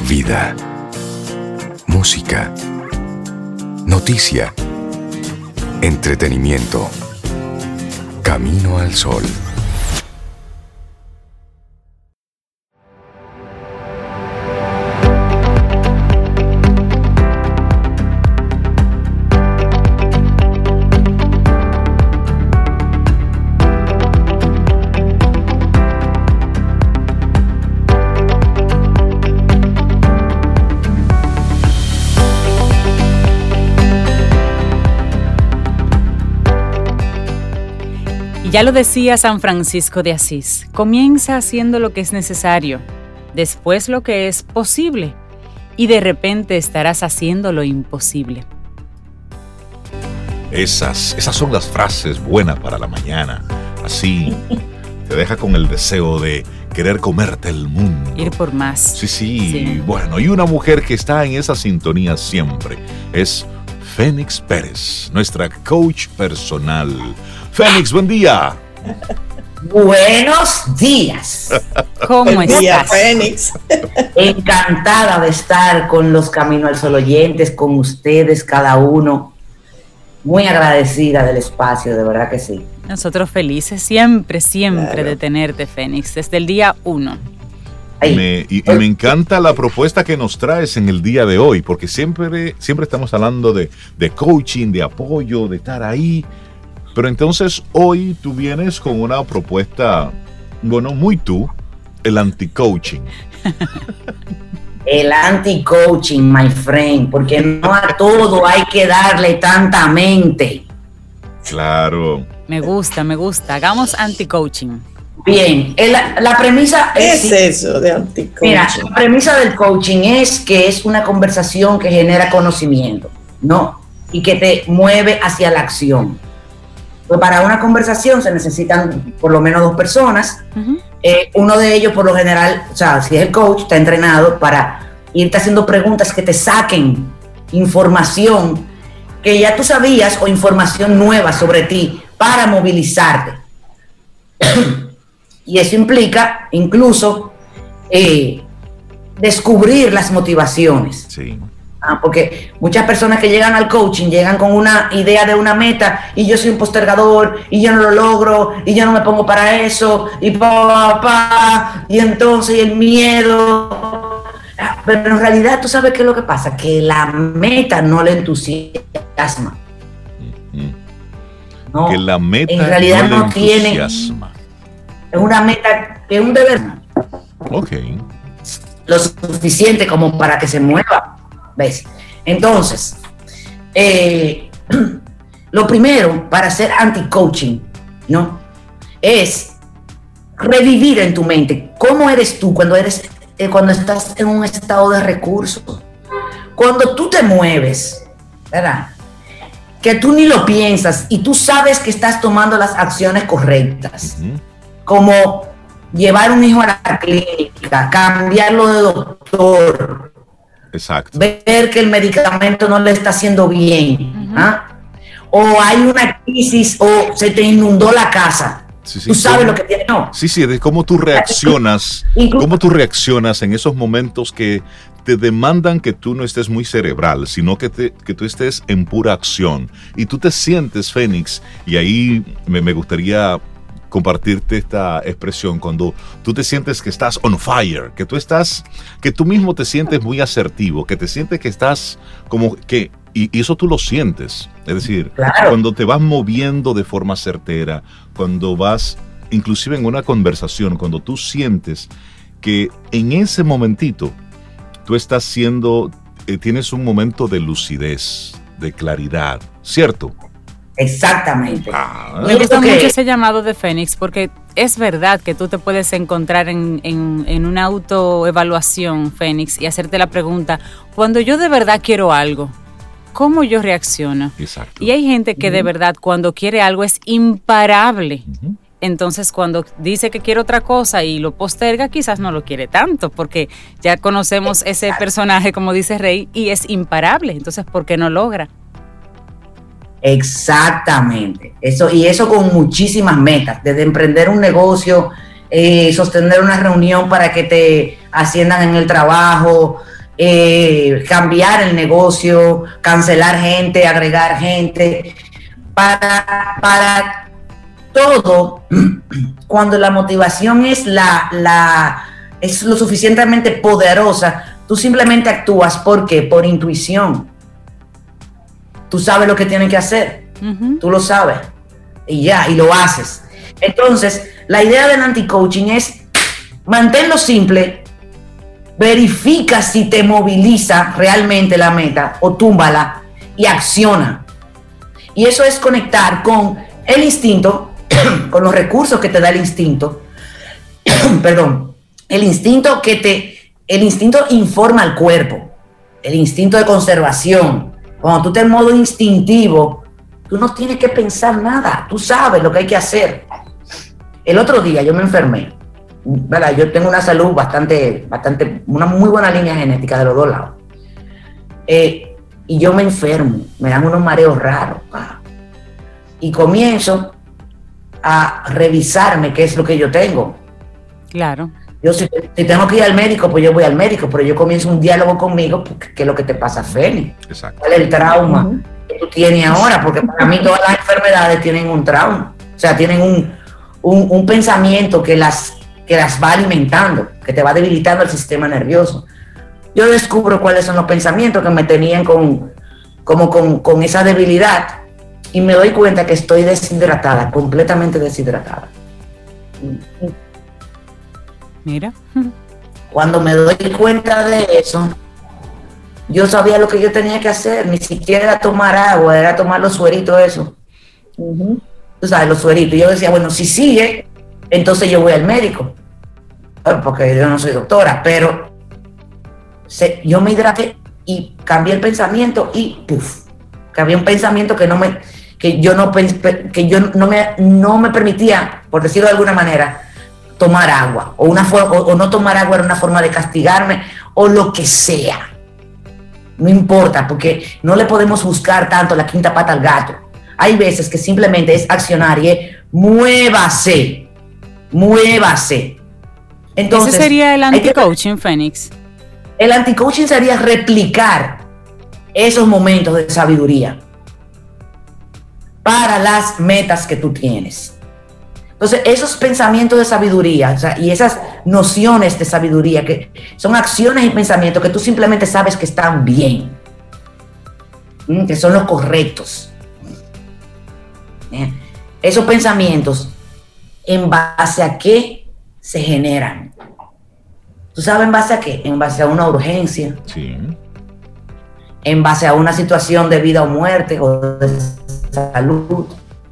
Vida, música, noticia, entretenimiento. Camino al Sol. Ya lo decía San Francisco de Asís, comienza haciendo lo que es necesario, después lo que es posible, y de repente estarás haciendo lo imposible. Esas son las frases buenas para la mañana. Así te deja con el deseo de querer comerte el mundo. Ir por más. Sí. Bueno, y una mujer que está en esa sintonía siempre es Fénix Pérez, nuestra coach personal. Fénix, buen día. Buenos días. ¿Cómo estás? Día, Fénix. Encantada de estar con los Camino al Sol oyentes, con ustedes, cada uno. Muy agradecida del espacio, de verdad que sí. Nosotros felices siempre Claro. de tenerte, Fénix, desde el día 1. Me encanta la propuesta que nos traes en el día de hoy, porque siempre estamos hablando de coaching, de apoyo, de estar ahí. Pero entonces hoy tú vienes con una propuesta, bueno, muy tú, el anti-coaching. El anti-coaching, my friend, porque no a todo hay que darle tanta mente. Claro. Me gusta. Hagamos anti-coaching. Bien, la premisa es... ¿Qué es eso de anti-coaching? Mira, la premisa del coaching es que es una conversación que genera conocimiento, ¿no? Y que te mueve hacia la acción. Pues para una conversación se necesitan por lo menos 2 personas. Uh-huh. Uno de ellos, por lo general, o sea, si es el coach, está entrenado para irte haciendo preguntas que te saquen información que ya tú sabías o información nueva sobre ti para movilizarte. Y eso implica incluso descubrir las motivaciones. Sí. Porque muchas personas que llegan al coaching llegan con una idea de una meta y yo soy un postergador y yo no lo logro y yo no me pongo para eso y y entonces el miedo. Pero en realidad tú sabes qué es lo que pasa, que la meta no le entusiasma. No, que la meta en realidad no le no tiene. entusiasma. Es una meta que es un deber. Ok. Lo suficiente como para que se mueva. ¿Ves? Entonces, lo primero para hacer anti-coaching, ¿no? Es revivir en tu mente cómo eres tú cuando estás en un estado de recurso. Cuando tú te mueves, ¿verdad? Que tú ni lo piensas y tú sabes que estás tomando las acciones correctas. Uh-huh. Como llevar un hijo a la clínica, cambiarlo de doctor. Exacto. Ver que el medicamento no le está haciendo bien. Uh-huh. O hay una crisis o se te inundó la casa. Sí, tú sabes lo que tiene. No. Sí, de cómo tú reaccionas. Cómo tú reaccionas en esos momentos que te demandan que tú no estés muy cerebral, sino que tú estés en pura acción. Y tú te sientes, Fénix, y ahí me gustaría compartirte esta expresión, cuando tú te sientes que estás on fire, que tú mismo te sientes muy asertivo, que te sientes que estás como que, y eso tú lo sientes, es decir, claro. Cuando te vas moviendo de forma certera, cuando vas, inclusive en una conversación, cuando tú sientes que en ese momentito tú estás tienes un momento de lucidez, de claridad, ¿cierto? Exactamente. Me gusta mucho ese llamado de Fénix, porque es verdad que tú te puedes encontrar en una autoevaluación, Fénix, y hacerte la pregunta, cuando yo de verdad quiero algo, ¿cómo yo reacciono? Exacto. Y hay gente que de verdad cuando quiere algo es imparable. Uh-huh. Entonces cuando dice que quiere otra cosa y lo posterga, quizás no lo quiere tanto, porque ya conocemos ese personaje, como dice Rey, y es imparable. Entonces, ¿por qué no logra? Exactamente. Eso con muchísimas metas, desde emprender un negocio, sostener una reunión para que te asciendan en el trabajo, cambiar el negocio, cancelar gente, agregar gente, para todo, cuando la motivación es es lo suficientemente poderosa, tú simplemente actúas. ¿Por qué? Por intuición. Tú sabes lo que tienes que hacer, tú lo sabes, y ya, y lo haces. Entonces, la idea del anti-coaching es manténlo simple, verifica si te moviliza realmente la meta o túmbala y acciona. Y eso es conectar con el instinto, con los recursos que te da el instinto. Perdón, el instinto informa al cuerpo, el instinto de conservación. Cuando tú estás en modo instintivo, tú no tienes que pensar nada, tú sabes lo que hay que hacer. El otro día yo me enfermé, ¿verdad? Yo tengo una salud una muy buena línea genética de los dos lados. Y yo me enfermo, me dan unos mareos raros. Y comienzo a revisarme qué es lo que yo tengo. Claro. Yo si tengo que ir al médico, pues yo voy al médico, pero yo comienzo un diálogo conmigo, porque ¿qué es lo que te pasa, Feli? Exacto. ¿Cuál es el trauma que tú tienes ahora? Porque para mí todas las enfermedades tienen un trauma, o sea, tienen un pensamiento que las va alimentando, que te va debilitando el sistema nervioso. Yo descubro cuáles son los pensamientos que me tenían con esa debilidad, y me doy cuenta que estoy deshidratada, completamente deshidratada. Mira. Cuando me doy cuenta de eso, yo sabía lo que yo tenía que hacer, ni siquiera era tomar agua, era tomar los sueritos, eso. Tú sabes, los sueritos. Yo decía, bueno, si sigue, entonces yo voy al médico, porque yo no soy doctora, pero yo me hidraté y cambié el pensamiento y ¡puf! Que había un pensamiento que no me permitía, por decirlo de alguna manera, tomar agua, o no tomar agua era una forma de castigarme, o lo que sea. No importa, porque no le podemos buscar tanto la quinta pata al gato. Hay veces que simplemente es accionar y es muévase. Entonces, ese sería el anti-coaching, Fénix. El anti-coaching sería replicar esos momentos de sabiduría para las metas que tú tienes. Entonces, esos pensamientos de sabiduría, o sea, y esas nociones de sabiduría, que son acciones y pensamientos que tú simplemente sabes que están bien, que son los correctos. Esos pensamientos, ¿en base a qué se generan? ¿Tú sabes en base a qué? En base a una urgencia. Sí. En base a una situación de vida o muerte o de salud.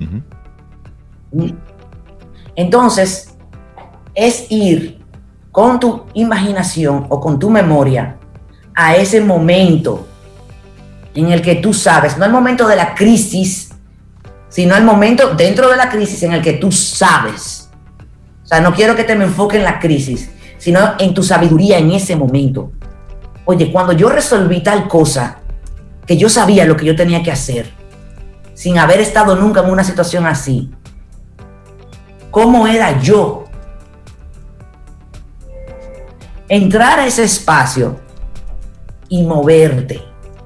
Entonces, es ir con tu imaginación o con tu memoria a ese momento en el que tú sabes, no el momento de la crisis, sino el momento dentro de la crisis en el que tú sabes. O sea, no quiero que te me enfoque en la crisis, sino en tu sabiduría en ese momento. Oye, cuando yo resolví tal cosa, que yo sabía lo que yo tenía que hacer, sin haber estado nunca en una situación así, ¿cómo era yo? Entrar a ese espacio y moverte.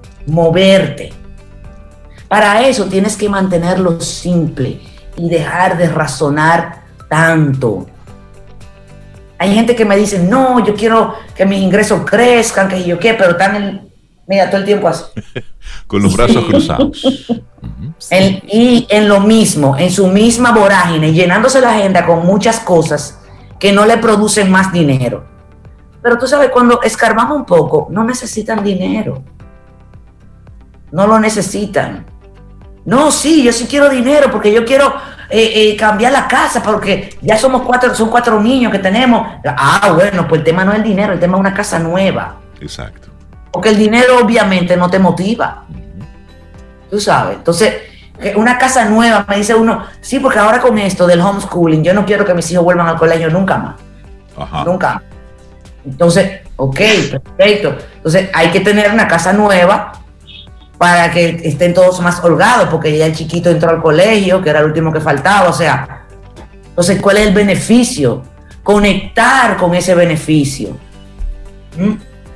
Para eso tienes que mantenerlo simple y dejar de razonar tanto. Hay gente que me dice, no, yo quiero que mis ingresos crezcan, que yo qué, pero están mira, todo el tiempo así. Con los brazos cruzados. Y en lo mismo, en su misma vorágine, llenándose la agenda con muchas cosas que no le producen más dinero. Pero tú sabes, cuando escarbamos un poco, no necesitan dinero. No lo necesitan. No, sí, yo sí quiero dinero porque yo quiero cambiar la casa porque ya son 4 niños que tenemos. Bueno, pues el tema no es el dinero, el tema es una casa nueva. Exacto. Porque el dinero obviamente no te motiva. Tú sabes. Entonces, una casa nueva, me dice uno, sí, porque ahora con esto del homeschooling, yo no quiero que mis hijos vuelvan al colegio nunca más. Ajá. Nunca. Entonces, ok, perfecto. Entonces, hay que tener una casa nueva para que estén todos más holgados, porque ya el chiquito entró al colegio, que era el último que faltaba. O sea, entonces, ¿cuál es el beneficio? Conectar con ese beneficio.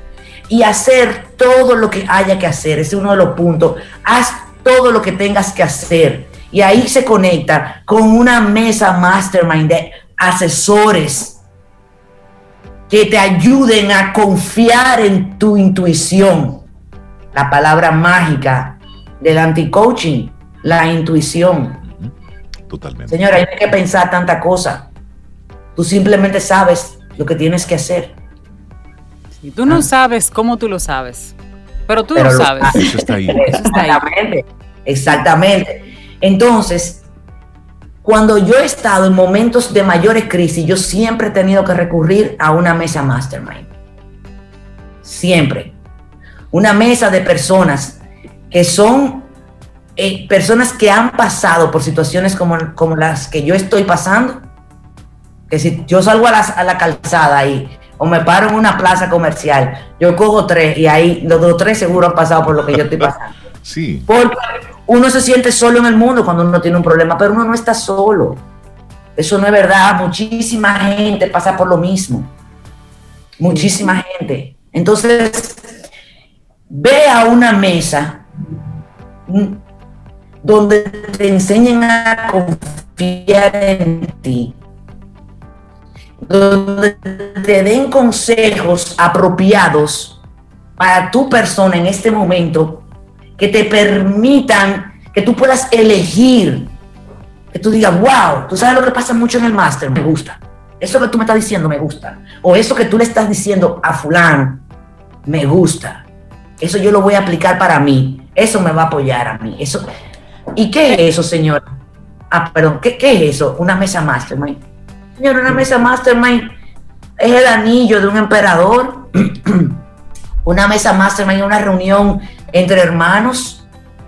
y hacer todo lo que haya que hacer. Ese es uno de los puntos. Haz todo lo que tengas que hacer. Y ahí se conecta con una mesa mastermind de asesores que te ayuden a confiar en tu intuición. La palabra mágica del anti-coaching, la intuición. Totalmente. Señora, no hay que pensar tanta cosa. Tú simplemente sabes lo que tienes que hacer. Sí, tú no sabes cómo tú lo sabes, pero tú lo sabes. Eso está ahí. Exactamente, exactamente. Entonces, cuando yo he estado en momentos de mayores crisis, yo siempre he tenido que recurrir a una mesa mastermind. Siempre. Una mesa de personas que son personas que han pasado por situaciones como las que yo estoy pasando. Que si yo salgo a la calzada ahí, o me paro en una plaza comercial, yo cojo 3 y ahí los 3 seguro han pasado por lo que yo estoy pasando. Sí. Porque uno se siente solo en el mundo cuando uno tiene un problema, pero uno no está solo. Eso no es verdad. Muchísima gente pasa por lo mismo. Muchísima gente. Entonces, ve a una mesa donde te enseñen a confiar en ti, donde te den consejos apropiados para tu persona en este momento, que te permitan que tú puedas elegir, que tú digas, wow, tú sabes lo que pasa mucho en el máster, me gusta, eso que tú me estás diciendo me gusta, o eso que tú le estás diciendo a fulano, me gusta, eso yo lo voy a aplicar para mí, eso me va a apoyar a mí, eso. ¿Y qué es eso, señor? Perdón, ¿qué es eso? Una mesa mastermind. Señor, una mesa mastermind es el anillo de un emperador. Una mesa mastermind es una reunión entre hermanos.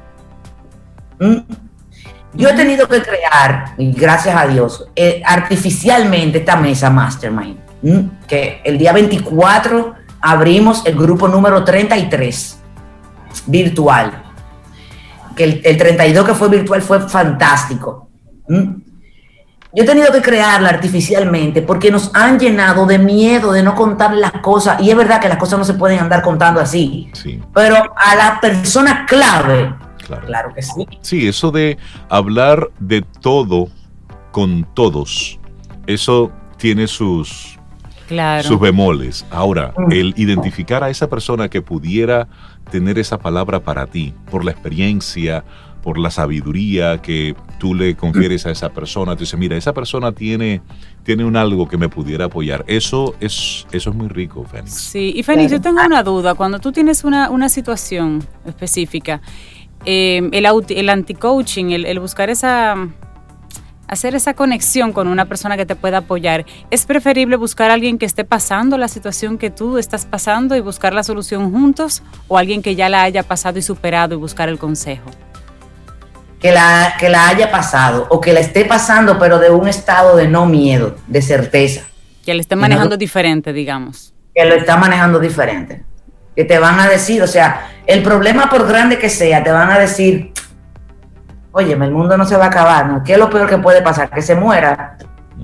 Yo he tenido que crear, y gracias a Dios, artificialmente esta mesa mastermind, que el día 24 abrimos el grupo número 33 virtual. Que el 32 que fue virtual fue fantástico. Yo he tenido que crearla artificialmente porque nos han llenado de miedo de no contar las cosas, y es verdad que las cosas no se pueden andar contando así, sí. Pero a la persona clave, claro que sí. Sí, eso de hablar de todo con todos, eso tiene sus bemoles. Ahora, el identificar a esa persona que pudiera tener esa palabra para ti, por la experiencia, por la sabiduría que tú le confieres a esa persona, tú dices, mira, esa persona tiene un algo que me pudiera apoyar. Eso es muy rico, Fénix. Sí, y Fénix, yo tengo una duda. Cuando tú tienes una situación específica, el anti-coaching, el buscar hacer esa conexión con una persona que te pueda apoyar, ¿es preferible buscar a alguien que esté pasando la situación que tú estás pasando y buscar la solución juntos, o alguien que ya la haya pasado y superado y buscar el consejo? Que la haya pasado, o que la esté pasando, pero de un estado de no miedo, de certeza. Que la esté manejando diferente, digamos. Que lo está manejando diferente. Que te van a decir, o sea, el problema por grande que sea, te van a decir, óyeme, el mundo no se va a acabar, ¿no? ¿Qué es lo peor que puede pasar? Que se muera.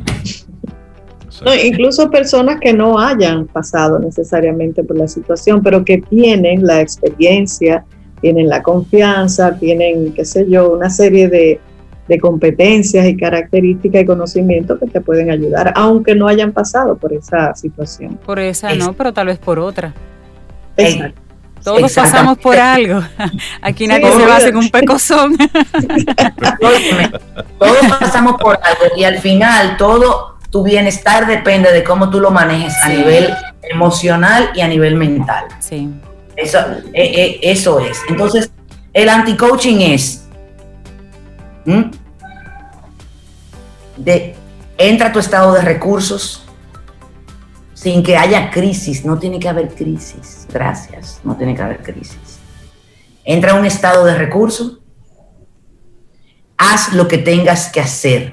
No, incluso personas que no hayan pasado necesariamente por la situación, pero que tienen la experiencia, tienen la confianza, tienen, qué sé yo, una serie de competencias y características y conocimientos que te pueden ayudar, aunque no hayan pasado por esa situación. Por esa no, pero tal vez por otra. Exacto. Todos pasamos por algo. Aquí nadie se basa en un pecozón. Todos pasamos por algo, y al final todo tu bienestar depende de cómo tú lo manejes a nivel emocional y a nivel mental. Sí. Eso es. Entonces, el anti-coaching es entra a tu estado de recursos sin que haya crisis. No tiene que haber crisis. Gracias. No tiene que haber crisis. Entra a un estado de recursos. Haz lo que tengas que hacer.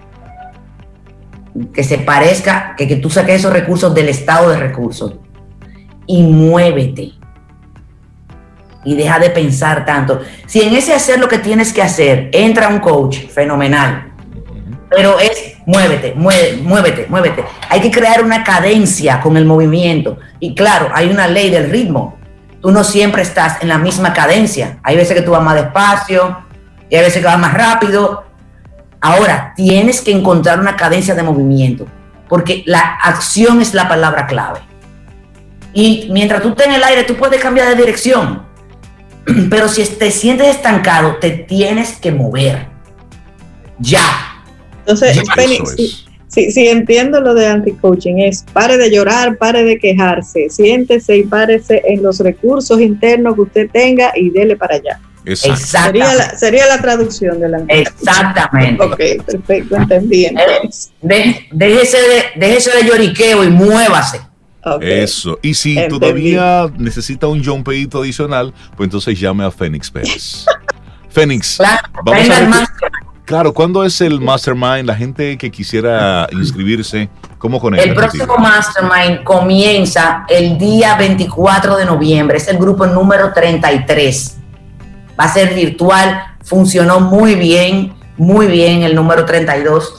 Que se parezca, que tú saques esos recursos del estado de recursos. Y muévete. Y deja de pensar tanto. Si en ese hacer lo que tienes que hacer entra un coach, fenomenal. Pero es muévete. Hay que crear una cadencia con el movimiento. Y claro, hay una ley del ritmo. Tú no siempre estás en la misma cadencia. Hay veces que tú vas más despacio y hay veces que vas más rápido. Ahora, tienes que encontrar una cadencia de movimiento, porque la acción es la palabra clave. Y mientras tú estés en el aire, tú puedes cambiar de dirección. Pero si te sientes estancado, te tienes que mover. Ya. Entonces, Fénix, sí, entiendo lo de anti-coaching, es pare de llorar, pare de quejarse, siéntese y párese en los recursos internos que usted tenga y dele para allá. Exactamente. Sería la traducción de la anti-coaching. Exactamente. Ok, perfecto, entendí. Déjese de lloriqueo y muévase. Okay. Eso. Y si todavía necesita un jumpeito adicional, pues entonces llame a Fénix Pérez. Fénix, vamos a ver. Claro, ¿cuándo es el Mastermind? La gente que quisiera inscribirse, ¿cómo conecta? El próximo Mastermind comienza el día 24 de noviembre. Es el grupo número 33. Va a ser virtual. Funcionó muy bien el número 32.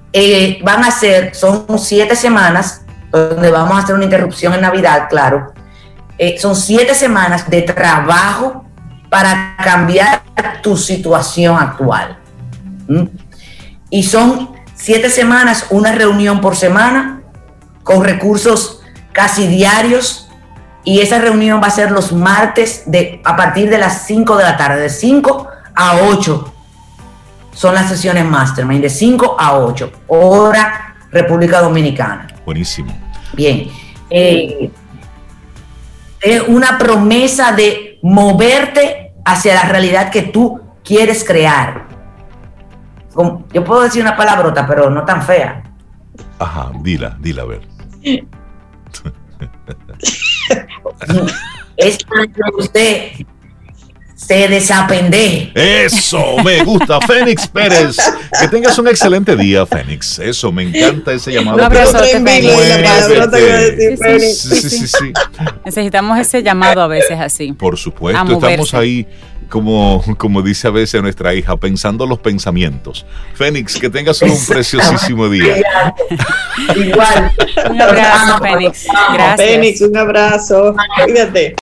Son 7 semanas, donde vamos a hacer una interrupción en Navidad, claro. Son 7 semanas de trabajo para cambiar tu situación actual. Y son 7 semanas, una reunión por semana, con recursos casi diarios, y esa reunión va a ser los martes a partir de las 5 de la tarde, de 5 a 8 son las sesiones Mastermind, de 5 a 8, hora República Dominicana. Buenísimo. Bien. Es una promesa de moverte hacia la realidad que tú quieres crear. Yo puedo decir una palabrota, pero no tan fea. Ajá, dila, a ver. Es para que usted se desapendeje. Eso, me gusta, Fénix Pérez. Que tengas un excelente día, Fénix. Eso, me encanta ese llamado. Un abrazo, Sí. Necesitamos ese llamado a veces así. Por supuesto, estamos ahí. Como dice a veces nuestra hija, pensando los pensamientos. Fénix, que tengas un preciosísimo día. Igual. Un abrazo, Fénix. Gracias. Fénix, un abrazo. Cuídate.